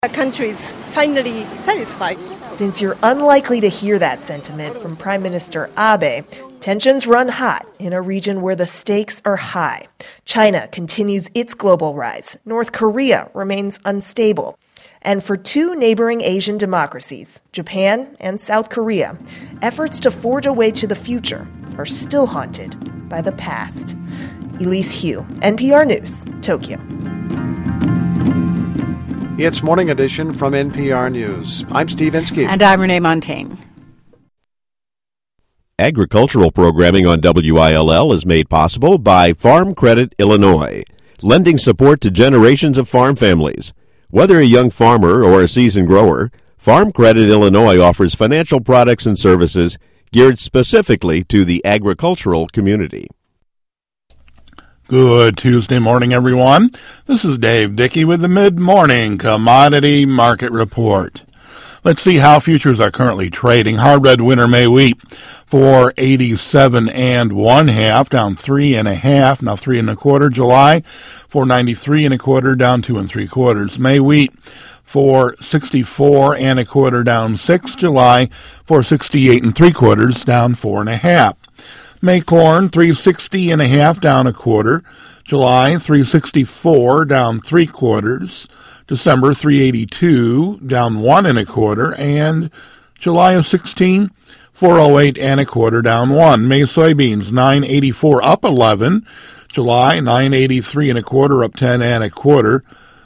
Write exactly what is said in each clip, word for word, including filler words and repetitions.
countries finally satisfied. Since you're unlikely to hear that sentiment from Prime Minister Abe, tensions run hot in a region where the stakes are high. China continues its global rise. North Korea remains unstable. And for two neighboring Asian democracies, Japan and South Korea, efforts to forge a way to the future are still haunted by the past. Elise Hu, N P R News, Tokyo. It's Morning Edition from N P R News. I'm Steve Inskeep. And I'm Renee Montaigne. Agricultural programming on W I L L is made possible by Farm Credit Illinois, lending support to generations of farm families. Whether a young farmer or a seasoned grower, Farm Credit Illinois offers financial products and services geared specifically to the agricultural community. Good Tuesday morning, everyone. This is Dave Dickey with the Mid-Morning Commodity Market Report. Let's see how futures are currently trading. Hard red winter May wheat, four eighty-seven and one half, down three and a half, now three and a quarter. July, four ninety-three and a quarter, down two and three quarters. May wheat, four sixty-four and a quarter, down six. July, four sixty-eight and three quarters, down four and a half. May corn, three sixty and a half, down a quarter. July, three sixty-four, down three quarters. December, three eighty-two, down one and a quarter. And July of sixteen, four oh eight and a quarter, down one. May soybeans, nine eighty-four, up eleven. July, nine eighty-three and a quarter, up ten and a quarter.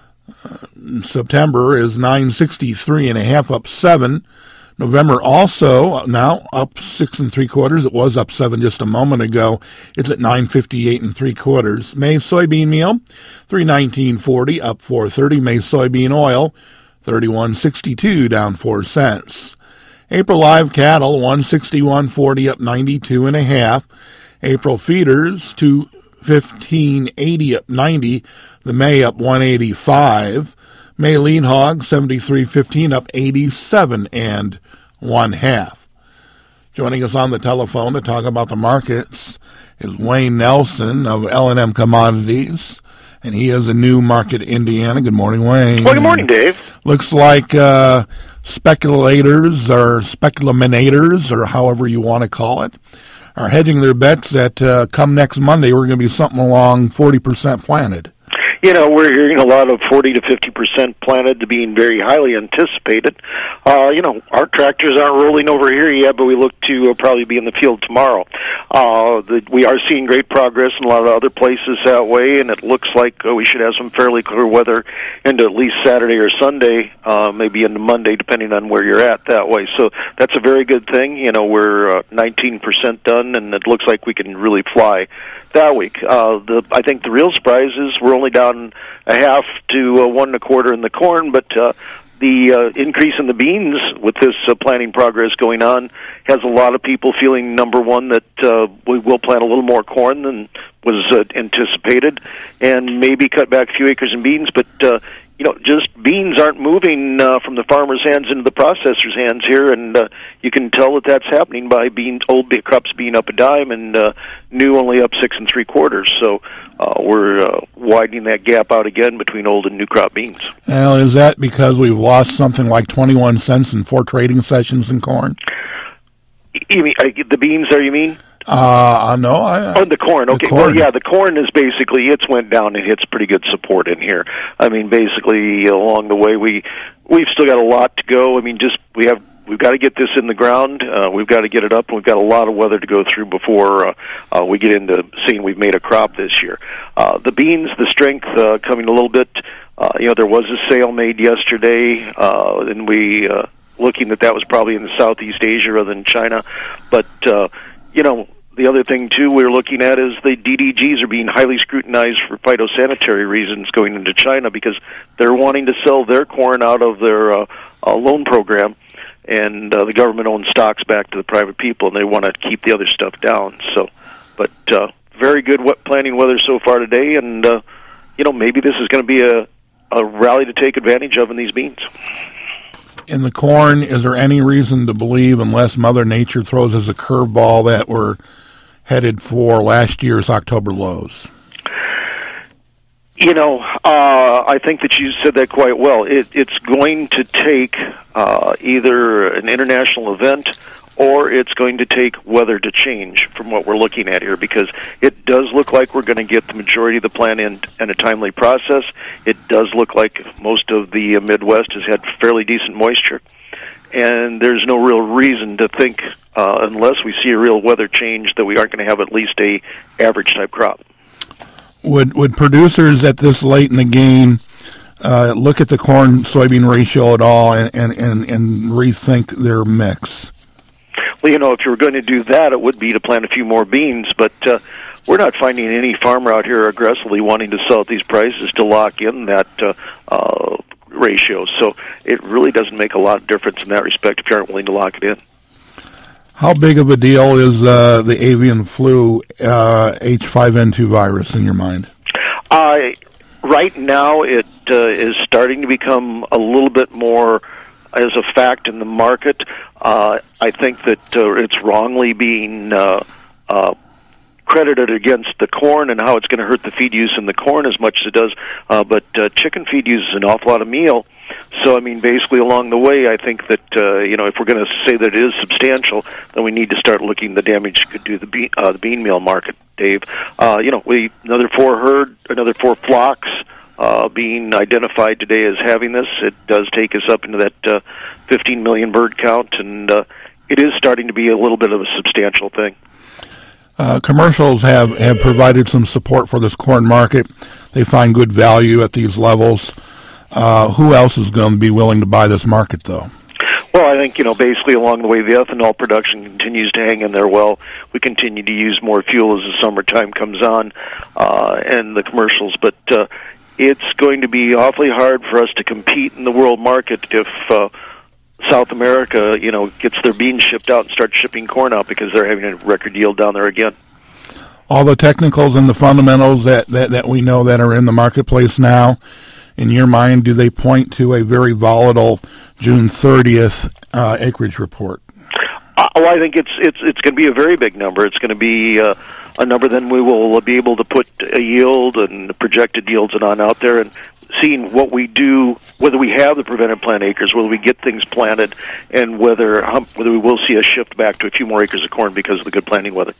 Uh, September is nine sixty-three and a half, up seven. November also now up six and three quarters. It was up seven just a moment ago. It's at nine fifty-eight and three quarters. May soybean meal, three nineteen forty, up four thirty. May soybean oil, thirty-one sixty-two, down four cents. April live cattle, one sixty-one forty, up ninety-two and a half. April feeders, two fifteen eighty, up ninety. The May up one eighty-five. May lean hog, seventy-three fifteen, up eighty-seven and one half. Joining us on the telephone to talk about the markets is Wayne Nelson of L and M Commodities, and he is in New Market, Indiana. Good morning, Wayne. Well, good morning, Dave. Looks like uh, speculators or speculaminators, or however you want to call it, are hedging their bets that uh, come next Monday we're going to be something along forty percent planted. You know, we're hearing a lot of forty to fifty percent planted to being very highly anticipated. Uh, you know, our tractors aren't rolling over here yet, but we look to uh, probably be in the field tomorrow. Uh, the, we are seeing great progress in a lot of other places that way, and it looks like uh, we should have some fairly clear weather into at least Saturday or Sunday, uh, maybe into Monday, depending on where you're at that way. So that's a very good thing. You know, we're uh, nineteen percent done, and it looks like we can really fly that week. Uh, the, I think the real surprise is we're only down a half to uh, one and a quarter in the corn, but uh, the uh, increase in the beans with this uh, planting progress going on has a lot of people feeling, number one, that uh, we will plant a little more corn than was uh, anticipated, and maybe cut back a few acres in beans, but uh, you know, just beans aren't moving uh, from the farmer's hands into the processor's hands here, and uh, you can tell that that's happening by beans, old crops being up a dime and uh, new only up six and three quarters. So uh, we're uh, widening that gap out again between old and new crop beans. Well, is that because we've lost something like twenty-one cents in four trading sessions in corn? You mean uh, the beans? There, you mean? Uh, no, I... Oh, the corn, okay. The corn. Well, yeah, the corn is basically, it's went down and hits pretty good support in here. I mean, basically, along the way, we, we've still got a lot to go. I mean, just, we have, we've got to get this in the ground, uh, we've got to get it up, and we've got a lot of weather to go through before uh, uh, we get into seeing we've made a crop this year. Uh, the beans, the strength uh, coming a little bit, uh, you know, there was a sale made yesterday, uh, and we, uh, looking that that was probably in the Southeast Asia rather than China, but, uh, you know, the other thing, too, we're looking at is the D D Gs are being highly scrutinized for phytosanitary reasons going into China because they're wanting to sell their corn out of their uh, uh, loan program, and uh, the government owns stocks back to the private people, and they want to keep the other stuff down. So, but uh, very good wet planting weather so far today, and, uh, you know, maybe this is going to be a, a rally to take advantage of in these beans. In the corn, is there any reason to believe, unless Mother Nature throws us a curveball, that we're headed for last year's October lows? You know, uh, I think that you said that quite well. It, it's going to take uh, either an international event or it's going to take weather to change from what we're looking at here, because it does look like we're going to get the majority of the plant in, in a timely process. It does look like most of the Midwest has had fairly decent moisture, and there's no real reason to think, uh, unless we see a real weather change, that we aren't going to have at least a average-type crop. Would would producers at this late in the game uh, look at the corn-soybean ratio at all and, and, and, and rethink their mix? Well, you know, if you were going to do that, it would be to plant a few more beans, but uh, we're not finding any farmer out here aggressively wanting to sell at these prices to lock in that uh, uh, ratio. So it really doesn't make a lot of difference in that respect if you aren't willing to lock it in. How big of a deal is uh, the avian flu uh, H five N two virus in your mind? Uh, right now, it uh, is starting to become a little bit more as a fact in the market. Uh, I think that uh, it's wrongly being uh, uh, credited against the corn and how it's going to hurt the feed use in the corn as much as it does. Uh, but uh, chicken feed uses an awful lot of meal. So, I mean, basically along the way, I think that, uh, you know, if we're going to say that it is substantial, then we need to start looking the damage it could do the bean, uh, the bean meal market, Dave. Uh, you know, we another four herd, another four flocks uh, being identified today as having this. It does take us up into that uh, fifteen million bird count, and uh, it is starting to be a little bit of a substantial thing. Uh, commercials have, have provided some support for this corn market. They find good value at these levels. Uh, who else is going to be willing to buy this market, though? Well, I think, you know, basically along the way, the ethanol production continues to hang in there well. We continue to use more fuel as the summertime comes on, uh, and the commercials. But uh, it's going to be awfully hard for us to compete in the world market if uh, South America, you know, gets their beans shipped out and starts shipping corn out, because they're having a record yield down there again. All the technicals and the fundamentals that, that, that we know that are in the marketplace now, in your mind, do they point to a very volatile June thirtieth uh, acreage report? Uh, well, I think it's it's it's going to be a very big number. It's going to be uh, a number then we will be able to put a yield and projected yields and on out there, and seeing what we do, whether we have the prevented plant acres, whether we get things planted, and whether um, whether we will see a shift back to a few more acres of corn because of the good planting weather.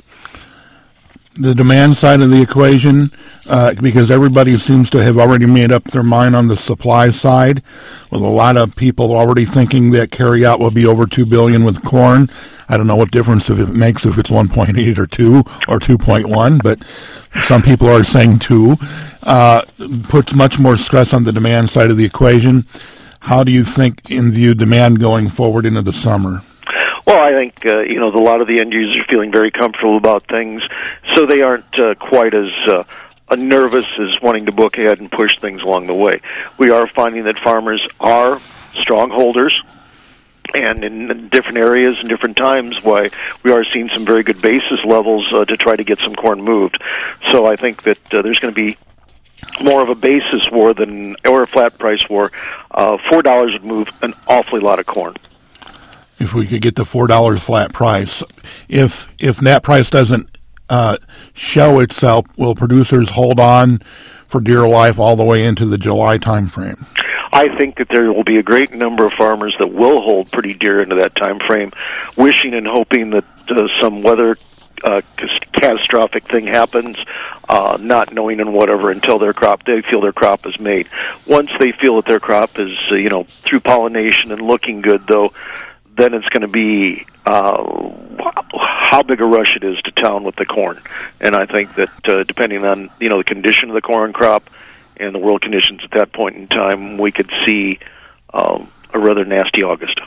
The demand side of the equation, uh, because everybody seems to have already made up their mind on the supply side, with a lot of people already thinking that carryout will be over two billion with corn. I don't know what difference if it makes if it's one point eight or two or two point one, but some people are saying two. Uh, puts much more stress on the demand side of the equation. How do you think in view demand going forward into the summer? Well, I think, uh, you know, a lot of the end users are feeling very comfortable about things, so they aren't uh, quite as uh, nervous as wanting to book ahead and push things along the way. We are finding that farmers are strong holders, and in different areas and different times, why we are seeing some very good basis levels uh, to try to get some corn moved. So I think that uh, there's going to be more of a basis war than or a flat price war. Uh, Four dollars would move an awfully lot of corn. If we could get the four dollars flat price. If if that price doesn't uh, show itself, will producers hold on for dear life all the way into the July time frame? I think that there will be a great number of farmers that will hold pretty dear into that time frame, wishing and hoping that uh, some weather uh, catastrophic thing happens, uh, not knowing and whatever until their crop, they feel their crop is made. Once they feel that their crop is, uh, you know, through pollination and looking good, though, then it's going to be uh, how big a rush it is to town with the corn. And I think that uh, depending on, you know, the condition of the corn crop and the world conditions at that point in time, we could see um, a rather nasty August.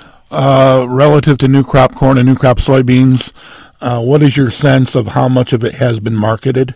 Uh, relative to new crop corn and new crop soybeans, uh, what is your sense of how much of it has been marketed?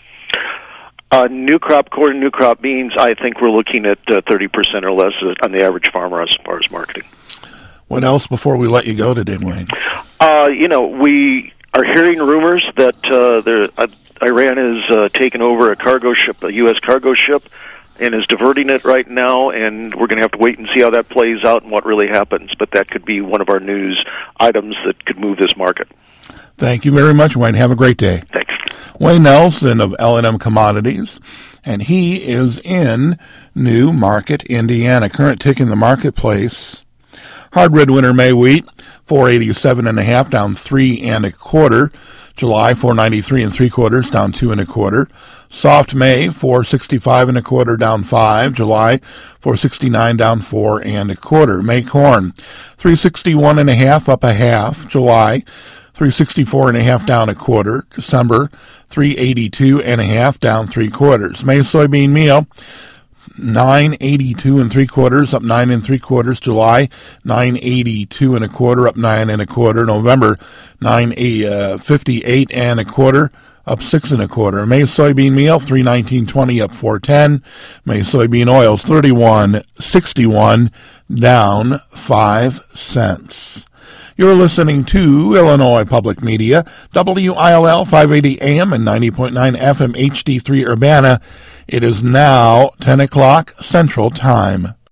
Uh, new crop corn and new crop beans, I think we're looking at uh, thirty percent or less on the average farmer as far as marketing. What else before we let you go today, Wayne? Uh, you know, we are hearing rumors that uh, there, uh, Iran is uh, taking over a cargo ship, a U S cargo ship, and is diverting it right now, and we're going to have to wait and see how that plays out and what really happens. But that could be one of our news items that could move this market. Thank you very much, Wayne. Have a great day. Thanks. Wayne Nelson of L and M Commodities. and he is in New Market, Indiana. Current tick in the marketplace. Hard red winter May wheat, four eighty-seven and a half, down three and a quarter. July, four ninety-three and three quarters, down two and a quarter. Soft May, four sixty-five and a quarter, down five. July, four sixty-nine, down four and a quarter. May corn, three sixty-one and a half, up a half. July, three sixty-four and a half, down a quarter. December, three eighty-two and a half, down three quarters. May soybean meal, nine eighty-two and three quarters, up nine and three quarters. July, nine eighty-two and a quarter, up nine and a quarter. November, nine fifty-eight and a quarter, up six and a quarter. May soybean meal, three nineteen twenty, up four ten. May soybean oils, thirty-one sixty-one, down five cents. You're listening to Illinois Public Media, W I L L five eighty A M and ninety point nine F M H D three Urbana. It is now ten o'clock Central Time.